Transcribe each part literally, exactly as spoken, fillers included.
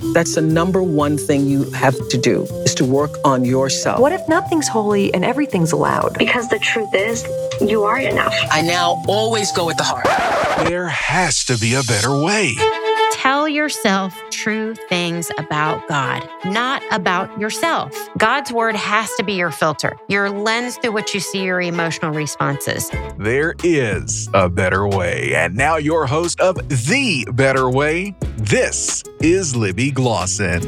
That's the number one thing you have to do, is to work on yourself. What if nothing's holy and everything's allowed? Because the truth is, you are enough. I now always go with the heart. There has to be a better way. Tell yourself true things about God, not about yourself. God's word has to be your filter, your lens through which you see your emotional responses. There is a better way. And now your host of The Better Way, this is Libby Glosson.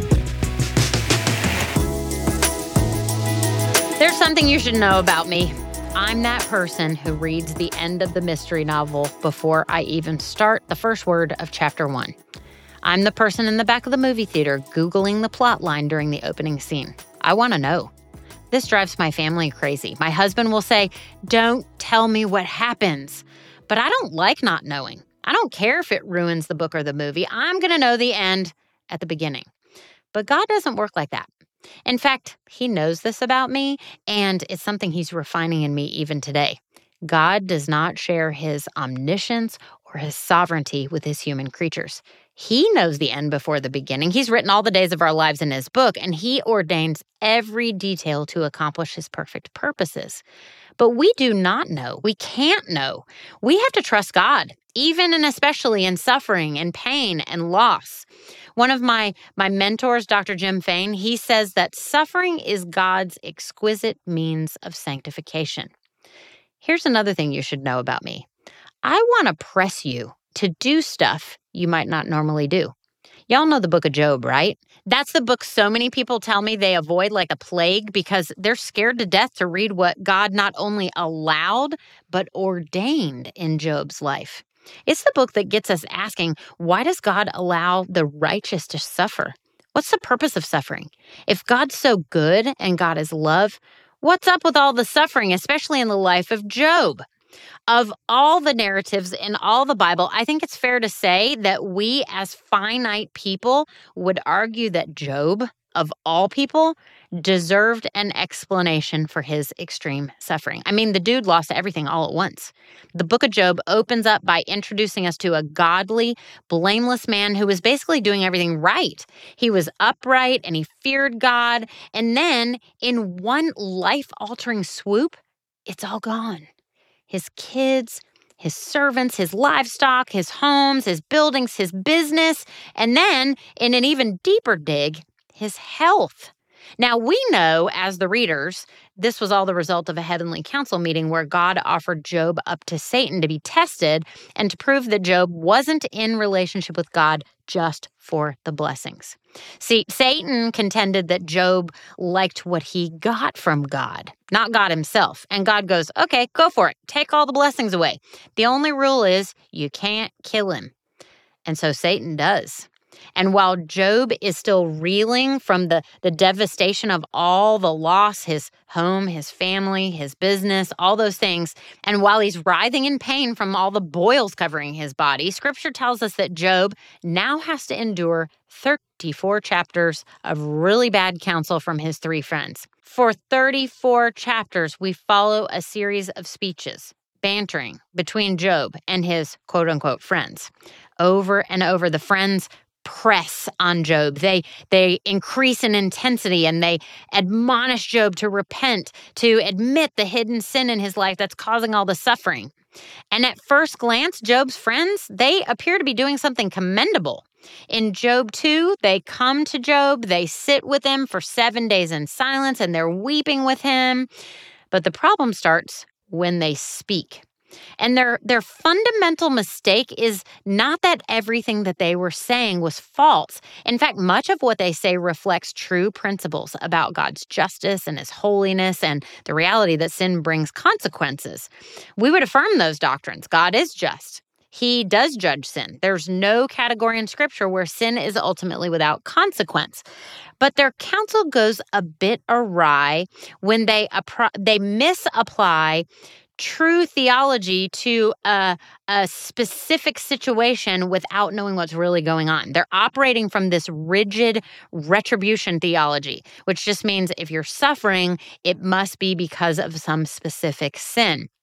There's something you should know about me. I'm that person who reads the end of the mystery novel before I even start the first word of chapter one. I'm the person in the back of the movie theater Googling the plot line during the opening scene. I want to know. This drives my family crazy. My husband will say, "Don't tell me what happens." But I don't like not knowing. I don't care if it ruins the book or the movie. I'm going to know the end at the beginning. But God doesn't work like that. In fact, he knows this about me, and it's something he's refining in me even today. God does not share his omniscience or his sovereignty with his human creatures. He knows the end before the beginning. He's written all the days of our lives in his book, and he ordains every detail to accomplish his perfect purposes. But we do not know. We can't know. We have to trust God, even and especially in suffering and pain and loss. One of my, my mentors, Doctor Jim Fain, he says that suffering is God's exquisite means of sanctification. Here's another thing you should know about me. I want to press you to do stuff you might not normally do. Y'all know the book of Job, right? That's the book so many people tell me they avoid like a plague because they're scared to death to read what God not only allowed, but ordained in Job's life. It's the book that gets us asking, why does God allow the righteous to suffer? What's the purpose of suffering? If God's so good and God is love, what's up with all the suffering, especially in the life of Job? Of all the narratives in all the Bible, I think it's fair to say that we as finite people would argue that Job, of all people, deserved an explanation for his extreme suffering. I mean, the dude lost everything all at once. The book of Job opens up by introducing us to a godly, blameless man who was basically doing everything right. He was upright and he feared God. And then in one life-altering swoop, it's all gone. His kids, his servants, his livestock, his homes, his buildings, his business, and then, in an even deeper dig, his health. Now, we know, as the readers, this was all the result of a heavenly council meeting where God offered Job up to Satan to be tested and to prove that Job wasn't in relationship with God just for the blessings. See, Satan contended that Job liked what he got from God, not God himself. And God goes, okay, go for it. Take all the blessings away. The only rule is you can't kill him. And so Satan does. And while Job is still reeling from the, the devastation of all the loss, his home, his family, his business, all those things, and while he's writhing in pain from all the boils covering his body, Scripture tells us that Job now has to endure thirty-four chapters of really bad counsel from his three friends. For thirty-four chapters, we follow a series of speeches, bantering between Job and his quote-unquote friends. Over and over, the friends press on Job. They they increase in intensity and they admonish Job to repent, to admit the hidden sin in his life that's causing all the suffering. And at first glance, Job's friends, they appear to be doing something commendable. In Job two, they come to Job, they sit with him for seven days in silence, and they're weeping with him. But the problem starts when they speak. And their their fundamental mistake is not that everything that they were saying was false. In fact, much of what they say reflects true principles about God's justice and his holiness and the reality that sin brings consequences. We would affirm those doctrines. God is just. He does judge sin. There's no category in Scripture where sin is ultimately without consequence. But their counsel goes a bit awry when they appro- they misapply true theology to a, a specific situation without knowing what's really going on. They're operating from this rigid retribution theology, which just means if you're suffering, it must be because of some specific sin.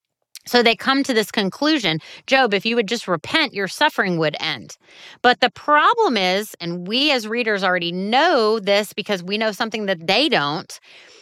So they come to this conclusion, Job, if you would just repent, your suffering would end. But the problem is, and we as readers already know this because we know something that they don't,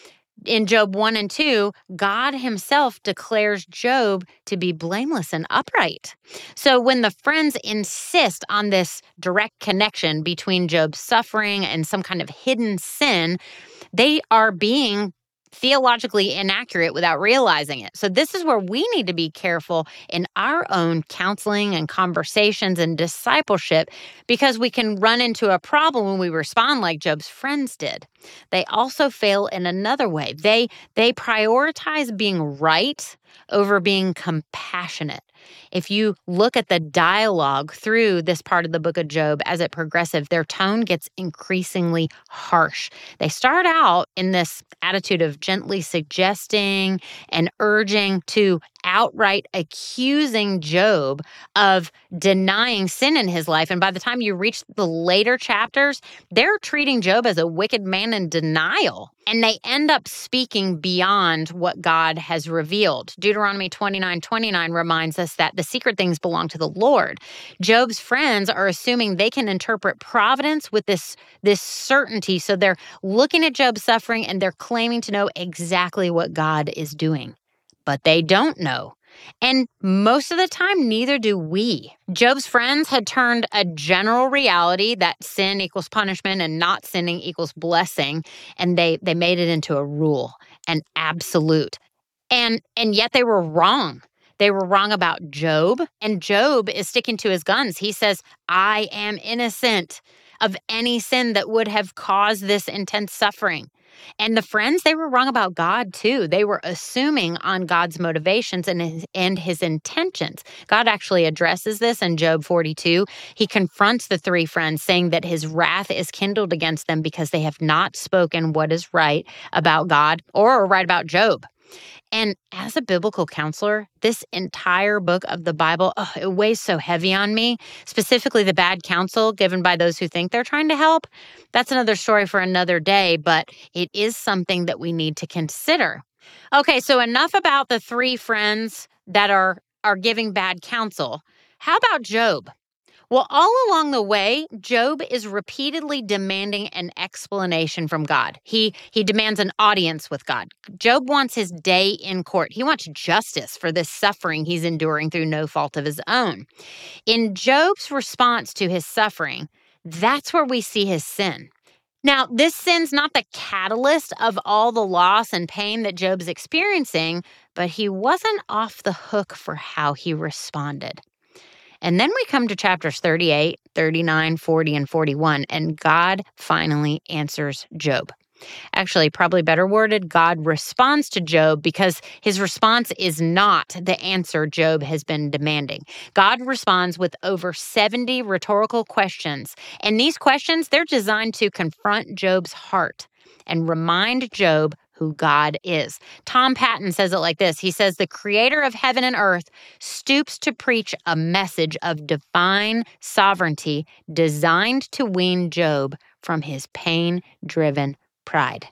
in Job one and two, God himself declares Job to be blameless and upright. So when the friends insist on this direct connection between Job's suffering and some kind of hidden sin, they are being theologically inaccurate without realizing it. So this is where we need to be careful in our own counseling and conversations and discipleship, because we can run into a problem when we respond like Job's friends did. They also fail in another way. They they prioritize being right over being compassionate. If you look at the dialogue through this part of the book of Job as it progresses, their tone gets increasingly harsh. They start out in this attitude of gently suggesting and urging to outright accusing Job of denying sin in his life. And by the time you reach the later chapters, they're treating Job as a wicked man in denial. And they end up speaking beyond what God has revealed. Deuteronomy twenty-nine twenty-nine reminds us that the secret things belong to the Lord. Job's friends are assuming they can interpret providence with this, this certainty. So they're looking at Job's suffering and they're claiming to know exactly what God is doing. But they don't know. And most of the time, neither do we. Job's friends had turned a general reality that sin equals punishment and not sinning equals blessing, and they, they made it into a rule, an absolute. And, and yet they were wrong. They were wrong about Job, and Job is sticking to his guns. He says, I am innocent of any sin that would have caused this intense suffering. And the friends, they were wrong about God too. They were assuming on God's motivations and his, and his intentions. God actually addresses this in Job forty-two. He confronts the three friends, saying that his wrath is kindled against them because they have not spoken what is right about God or right about Job. And as a biblical counselor, this entire book of the Bible, oh, it weighs so heavy on me, specifically the bad counsel given by those who think they're trying to help. That's another story for another day, but it is something that we need to consider. Okay, so enough about the three friends that are, are giving bad counsel. How about Job? Well, all along the way, Job is repeatedly demanding an explanation from God. He he demands an audience with God. Job wants his day in court. He wants justice for this suffering he's enduring through no fault of his own. In Job's response to his suffering, that's where we see his sin. Now, this sin's not the catalyst of all the loss and pain that Job's experiencing, but he wasn't off the hook for how he responded. And then we come to chapters thirty-eight, thirty-nine, forty, and forty-one, and God finally answers Job. Actually, probably better worded, God responds to Job because his response is not the answer Job has been demanding. God responds with over seventy rhetorical questions, and these questions, they're designed to confront Job's heart and remind Job who God is. Tom Patton says it like this. He says, the creator of heaven and earth stoops to preach a message of divine sovereignty designed to wean Job from his pain-driven pride.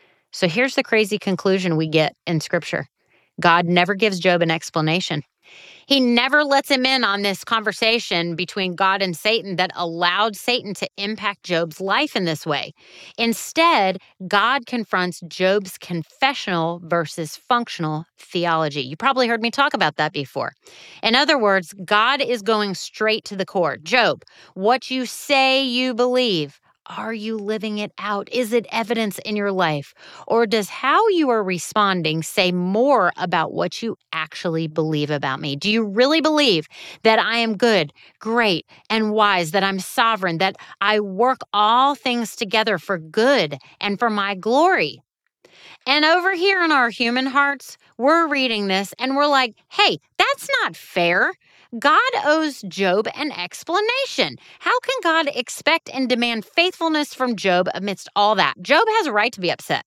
So here's the crazy conclusion we get in Scripture. God never gives Job an explanation. He never lets him in on this conversation between God and Satan that allowed Satan to impact Job's life in this way. Instead, God confronts Job's confessional versus functional theology. You probably heard me talk about that before. In other words, God is going straight to the core. Job, what you say you believe, are you living it out? Is it evidence in your life? Or does how you are responding say more about what you actually believe about me? Do you really believe that I am good, great, and wise, that I'm sovereign, that I work all things together for good and for my glory? And over here in our human hearts, we're reading this and we're like, hey, that's not fair. God owes Job an explanation. How can God expect and demand faithfulness from Job amidst all that? Job has a right to be upset.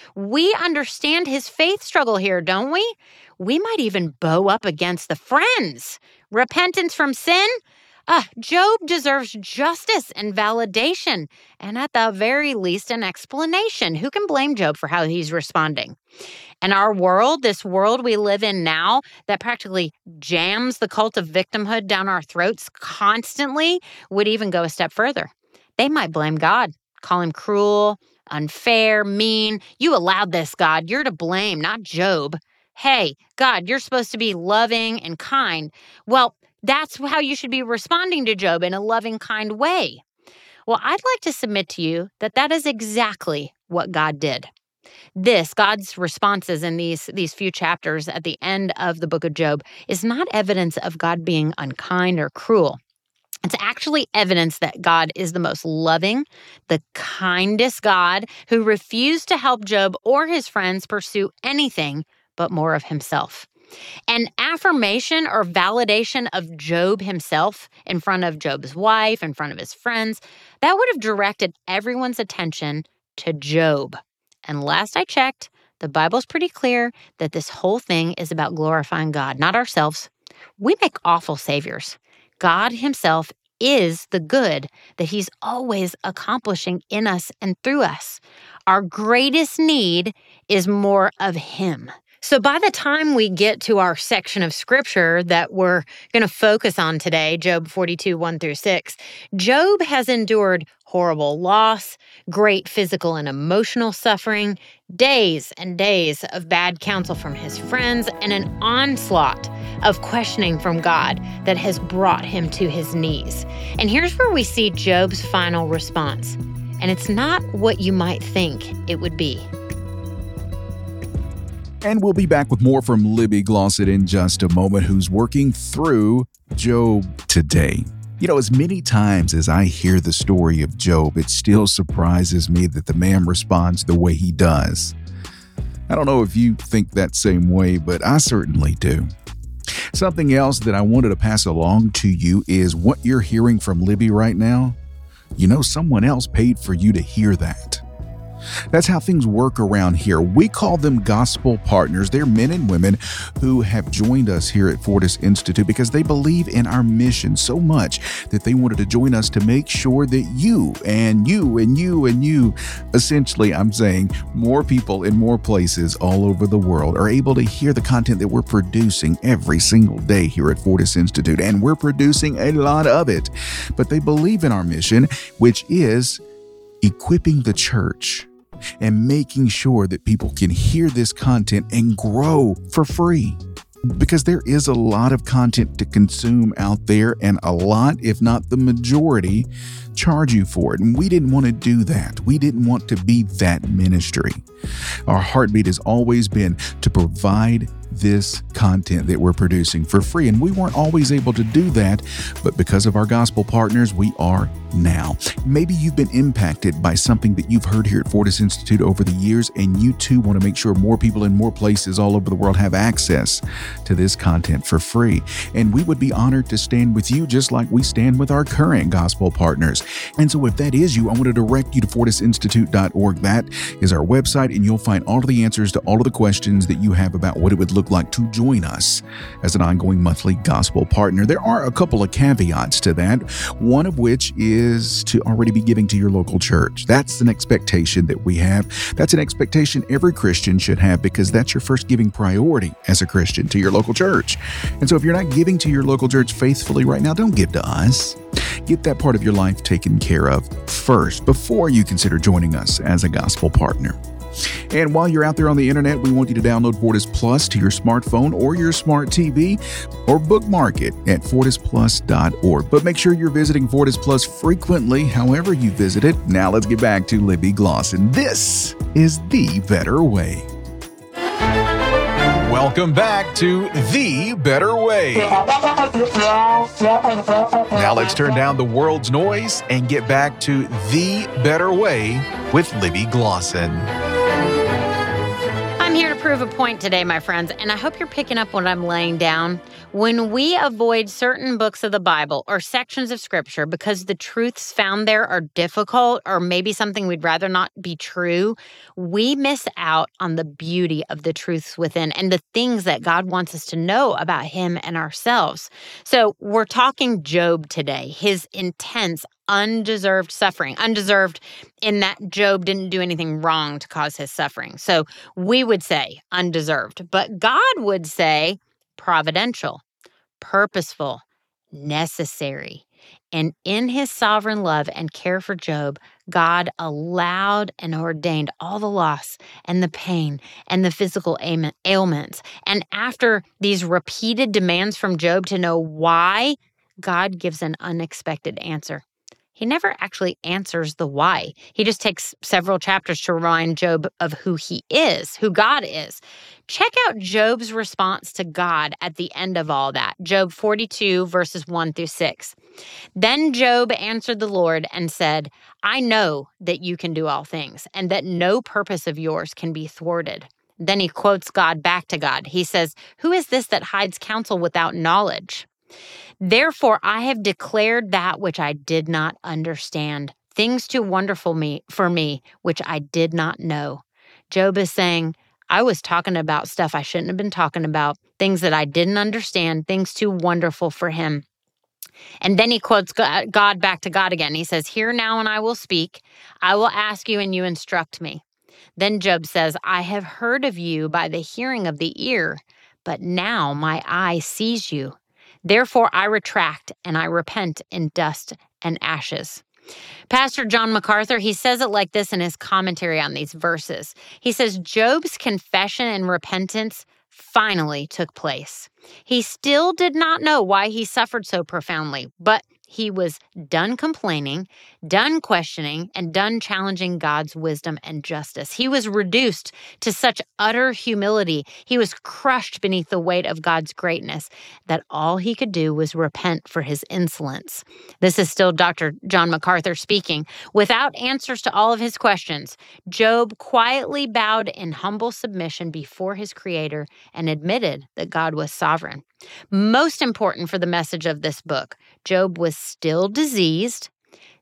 We understand his faith struggle here, don't we? We might even bow up against the friends. Repentance from sin? Uh, Job deserves justice and validation, and at the very least, an explanation. Who can blame Job for how he's responding? And our world, this world we live in now that practically jams the cult of victimhood down our throats constantly, would even go a step further. They might blame God, call him cruel, unfair, mean. You allowed this, God. You're to blame, not Job. Hey, God, you're supposed to be loving and kind. Well, that's how you should be responding to Job, in a loving, kind way. Well, I'd like to submit to you that that is exactly what God did. This, God's responses in these, these few chapters at the end of the book of Job, is not evidence of God being unkind or cruel. It's actually evidence that God is the most loving, the kindest God who refused to help Job or his friends pursue anything but more of himself. An affirmation or validation of Job himself in front of Job's wife, in front of his friends, that would have directed everyone's attention to Job. And last I checked, the Bible's pretty clear that this whole thing is about glorifying God, not ourselves. We make awful saviors. God himself is the good that he's always accomplishing in us and through us. Our greatest need is more of him. So by the time we get to our section of scripture that we're going to focus on today, Job forty-two, one through six, Job has endured horrible loss, great physical and emotional suffering, days and days of bad counsel from his friends, and an onslaught of questioning from God that has brought him to his knees. And here's where we see Job's final response. And it's not what you might think it would be. And we'll be back with more from Libby Glossett in just a moment, who's working through Job today. You know, as many times as I hear the story of Job, it still surprises me that the man responds the way he does. I don't know if you think that same way, but I certainly do. Something else that I wanted to pass along to you is what you're hearing from Libby right now. You know, someone else paid for you to hear that. That's how things work around here. We call them gospel partners. They're men and women who have joined us here at Fortis Institute because they believe in our mission so much that they wanted to join us to make sure that you and you and you and you, essentially, I'm saying more people in more places all over the world are able to hear the content that we're producing every single day here at Fortis Institute. And we're producing a lot of it. But they believe in our mission, which is equipping the church and making sure that people can hear this content and grow for free. Because there is a lot of content to consume out there, and a lot, if not the majority, charge you for it. And we didn't want to do that. We didn't want to be that ministry. Our heartbeat has always been to provide this content that we're producing for free. And we weren't always able to do that, but because of our gospel partners, we are now. Maybe you've been impacted by something that you've heard here at Fortis Institute over the years, and you too want to make sure more people in more places all over the world have access to this content for free. And we would be honored to stand with you just like we stand with our current gospel partners. And so if that is you, I want to direct you to fortis institute dot org. That is our website, and you'll find all of the answers to all of the questions that you have about what it would look like to join us as an ongoing monthly gospel partner. There are a couple of caveats to that, one of which is to already be giving to your local church. That's an expectation that we have. That's an expectation every Christian should have, because that's your first giving priority as a Christian, to your local church. And so if you're not giving to your local church faithfully right now, don't give to us. Get that part of your life taken care of first before you consider joining us as a gospel partner. And while you're out there on the internet, we want you to download Fortis Plus to your smartphone or your smart T V, or bookmark it at fortis plus dot org. But make sure you're visiting Fortis Plus frequently, however you visit it. Now let's get back to Libby Glossett. This is The Better Way. Welcome back to The Better Way. Now let's turn down the world's noise and get back to The Better Way with Libby Glossett. I'm here to to prove a point today, my friends, and I hope you're picking up what I'm laying down. When we avoid certain books of the Bible or sections of Scripture because the truths found there are difficult or maybe something we'd rather not be true, we miss out on the beauty of the truths within and the things that God wants us to know about Him and ourselves. So we're talking Job today, his intense, undeserved suffering. Undeserved in that Job didn't do anything wrong to cause his suffering. So we would say undeserved, but God would say providential, purposeful, necessary. And in His sovereign love and care for Job, God allowed and ordained all the loss and the pain and the physical ailments. And after these repeated demands from Job to know why, God gives an unexpected answer. He never actually answers the why. He just takes several chapters to remind Job of who he is, who God is. Check out Job's response to God at the end of all that. Job forty-two, verses one through six. Then Job answered the Lord and said, I know that you can do all things, and that no purpose of yours can be thwarted. Then he quotes God back to God. He says, who is this that hides counsel without knowledge? Therefore, I have declared that which I did not understand, things too wonderful me for me, which I did not know. Job is saying, I was talking about stuff I shouldn't have been talking about, things that I didn't understand, things too wonderful for him. And then he quotes God back to God again. He says, hear now and I will speak. I will ask you and you instruct me. Then Job says, I have heard of you by the hearing of the ear, but now my eye sees you. Therefore, I retract and I repent in dust and ashes. Pastor John MacArthur, he says it like this in his commentary on these verses. He says, Job's confession and repentance finally took place. He still did not know why he suffered so profoundly, but he was done complaining, done questioning, and done challenging God's wisdom and justice. He was reduced to such utter humility. He was crushed beneath the weight of God's greatness that all he could do was repent for his insolence. This is still Doctor John MacArthur speaking. Without answers to all of his questions, Job quietly bowed in humble submission before his Creator and admitted that God was sovereign. Most important for the message of this book, Job was still diseased,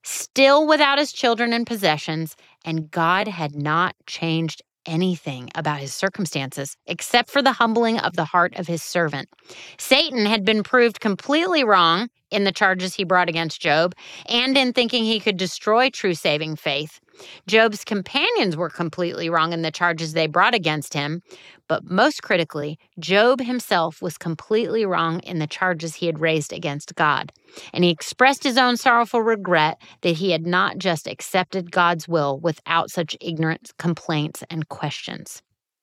still without his children and possessions, and God had not changed anything about his circumstances except for the humbling of the heart of his servant. Satan had been proved completely wrong in the charges he brought against Job and in thinking he could destroy true saving faith. Job's companions were completely wrong in the charges they brought against him, but most critically, Job himself was completely wrong in the charges he had raised against God. And he expressed his own sorrowful regret that he had not just accepted God's will without such ignorant complaints and questions.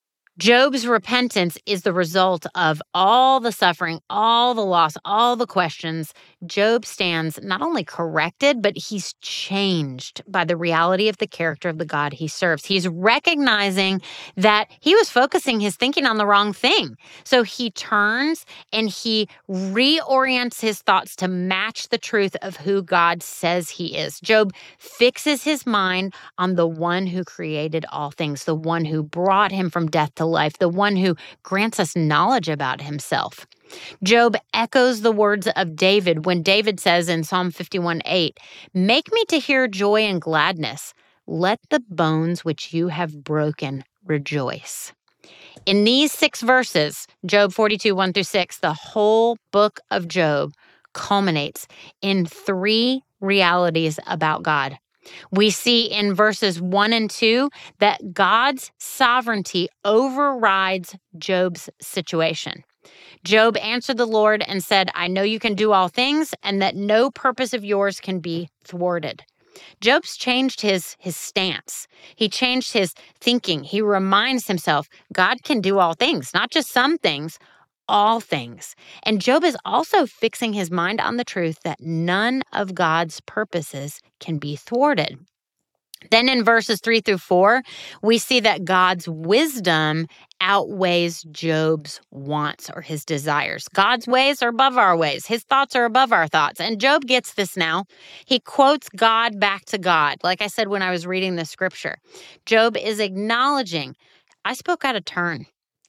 Job's repentance is the result of all the suffering, all the loss, all the questions. Job stands not only corrected, but he's changed by the reality of the character of the God he serves. He's recognizing that he was focusing his thinking on the wrong thing. So he turns and he reorients his thoughts to match the truth of who God says he is. Job fixes his mind on the one who created all things, the one who brought him from death to life, the one who grants us knowledge about himself. Job echoes the words of David when David says in Psalm fifty-one eight, make me to hear joy and gladness. Let the bones which you have broken rejoice. In these six verses, Job forty-two, one through six, the whole book of Job culminates in three realities about God. We see in verses one and two that God's sovereignty overrides Job's situation. Job answered the Lord and said, I know you can do all things and that no purpose of yours can be thwarted. Job's changed his, his stance. He changed his thinking. He reminds himself God can do all things, not just some things, all things. And Job is also fixing his mind on the truth that none of God's purposes can be thwarted. Then in verses three through four, we see that God's wisdom outweighs Job's wants or his desires. God's ways are above our ways. His thoughts are above our thoughts. And Job gets this now. He quotes God back to God. Like I said when I was reading the scripture, Job is acknowledging, I spoke out of turn.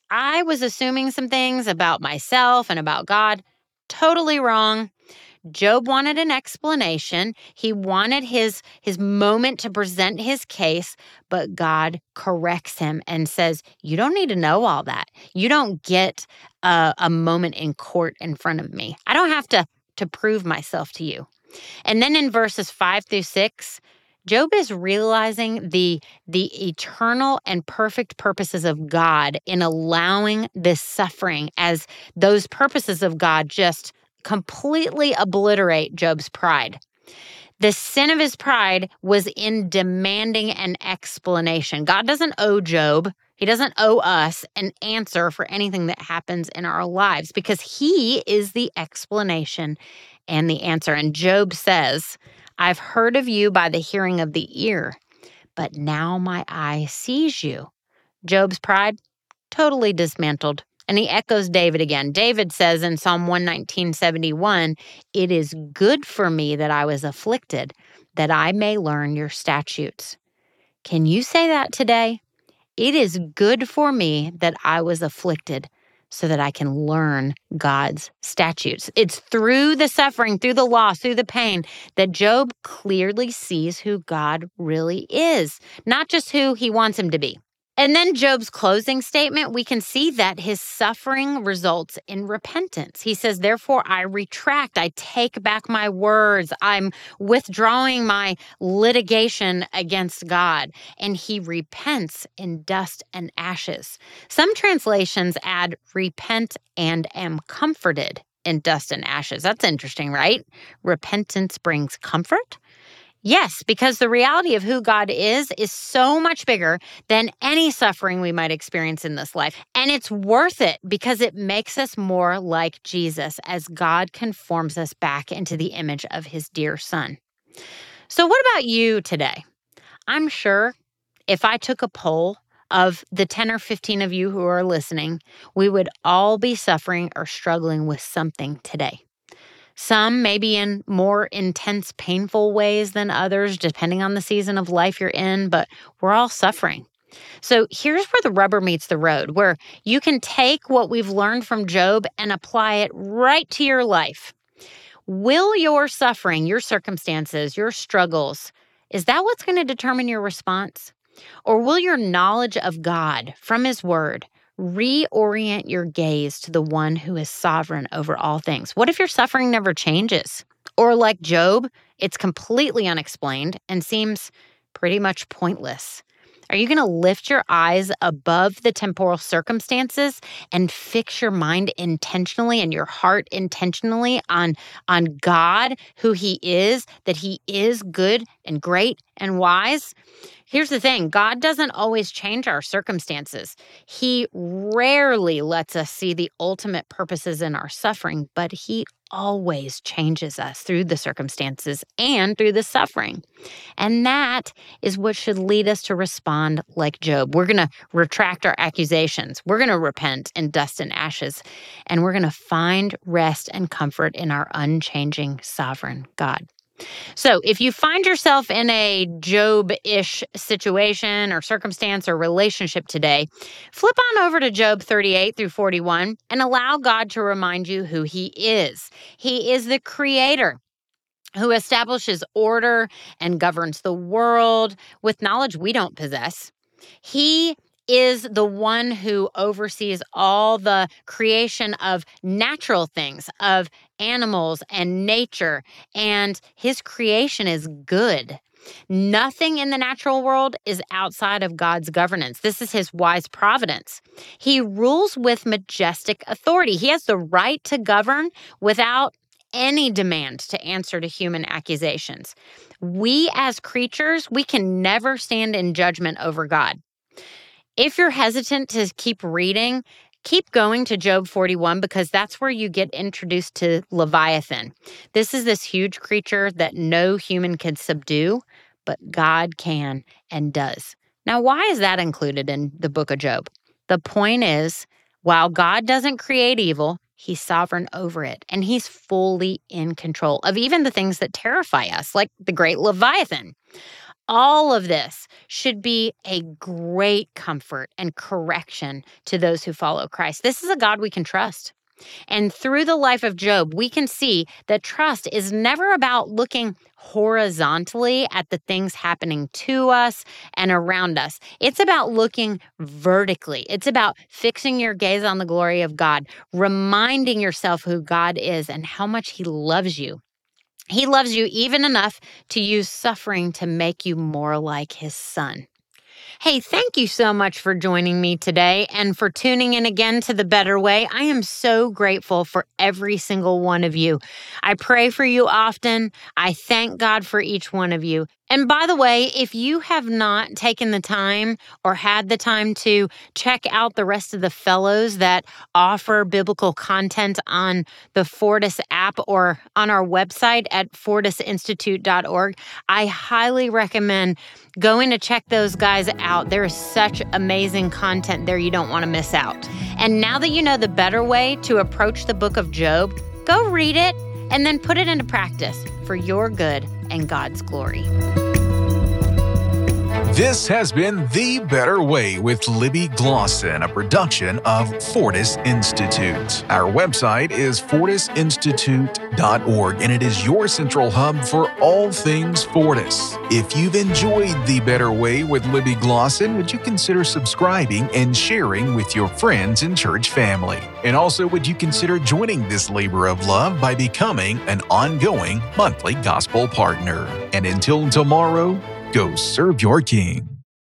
I was assuming some things about myself and about God. Totally wrong. Job wanted an explanation. He wanted his, his moment to present his case, but God corrects him and says, you don't need to know all that. You don't get a, a moment in court in front of me. I don't have to, to prove myself to you. And then in verses five through six, Job is realizing the, the eternal and perfect purposes of God in allowing this suffering, as those purposes of God just completely obliterate Job's pride. The sin of his pride was in demanding an explanation. God doesn't owe Job, he doesn't owe us an answer for anything that happens in our lives, because he is the explanation and the answer. And Job says, I've heard of you by the hearing of the ear, but now my eye sees you. Job's pride, totally dismantled. And he echoes David again. David says in Psalm one nineteen, seventy-one, it is good for me that I was afflicted, that I may learn your statutes. Can you say that today? It is good for me that I was afflicted, so that I can learn God's statutes. It's through the suffering, through the loss, through the pain, that Job clearly sees who God really is, not just who he wants him to be. And then Job's closing statement, we can see that his suffering results in repentance. He says, therefore, I retract, I take back my words, I'm withdrawing my litigation against God. And he repents in dust and ashes. Some translations add repent and am comforted in dust and ashes. That's interesting, right? Repentance brings comfort. Yes, because the reality of who God is is so much bigger than any suffering we might experience in this life. And it's worth it because it makes us more like Jesus as God conforms us back into the image of his dear Son. So what about you today? I'm sure if I took a poll of the ten or fifteen of you who are listening, we would all be suffering or struggling with something today. Some maybe in more intense, painful ways than others, depending on the season of life you're in, but we're all suffering. So here's where the rubber meets the road, where you can take what we've learned from Job and apply it right to your life. Will your suffering, your circumstances, your struggles, is that what's going to determine your response? Or will your knowledge of God from his word reorient your gaze to the one who is sovereign over all things? What if your suffering never changes? Or like Job, it's completely unexplained and seems pretty much pointless. Are you going to lift your eyes above the temporal circumstances and fix your mind intentionally and your heart intentionally on, on God, who he is, that he is good and great and wise? Here's the thing. God doesn't always change our circumstances. He rarely lets us see the ultimate purposes in our suffering, but he always changes us through the circumstances and through the suffering. And that is what should lead us to respond like Job. We're going to retract our accusations. We're going to repent in dust and ashes. And we're going to find rest and comfort in our unchanging sovereign God. So if you find yourself in a Job-ish situation or circumstance or relationship today, flip on over to Job thirty-eight through forty-one and allow God to remind you who he is. He is the creator who establishes order and governs the world with knowledge we don't possess. He is the one who oversees all the creation of natural things, of animals and nature, and his creation is good. Nothing in the natural world is outside of God's governance. This is his wise providence. He rules with majestic authority. He has the right to govern without any demand to answer to human accusations. We as creatures, we can never stand in judgment over God. If you're hesitant to keep reading, keep going to Job forty-one, because that's where you get introduced to Leviathan. This is this huge creature that no human can subdue, but God can and does. Now, why is that included in the book of Job? The point is, while God doesn't create evil, he's sovereign over it, and he's fully in control of even the things that terrify us, like the great Leviathan. All of this should be a great comfort and correction to those who follow Christ. This is a God we can trust. And through the life of Job, we can see that trust is never about looking horizontally at the things happening to us and around us. It's about looking vertically. It's about fixing your gaze on the glory of God, reminding yourself who God is and how much He loves you. He loves you even enough to use suffering to make you more like His Son. Hey, thank you so much for joining me today and for tuning in again to The Better Way. I am so grateful for every single one of you. I pray for you often. I thank God for each one of you. And by the way, if you have not taken the time or had the time to check out the rest of the fellows that offer biblical content on the Fortis app or on our website at fortis institute dot org, I highly recommend going to check those guys out. There is such amazing content there you don't want to miss out. And now that you know the better way to approach the book of Job, go read it and then put it into practice for your good and God's glory. This has been The Better Way with Libby Glosson, a production of Fortis Institute. Our website is fortis institute dot org, and it is your central hub for all things Fortis. If you've enjoyed The Better Way with Libby Glosson, would you consider subscribing and sharing with your friends and church family? And also, would you consider joining this labor of love by becoming an ongoing monthly gospel partner? And until tomorrow, go serve your King.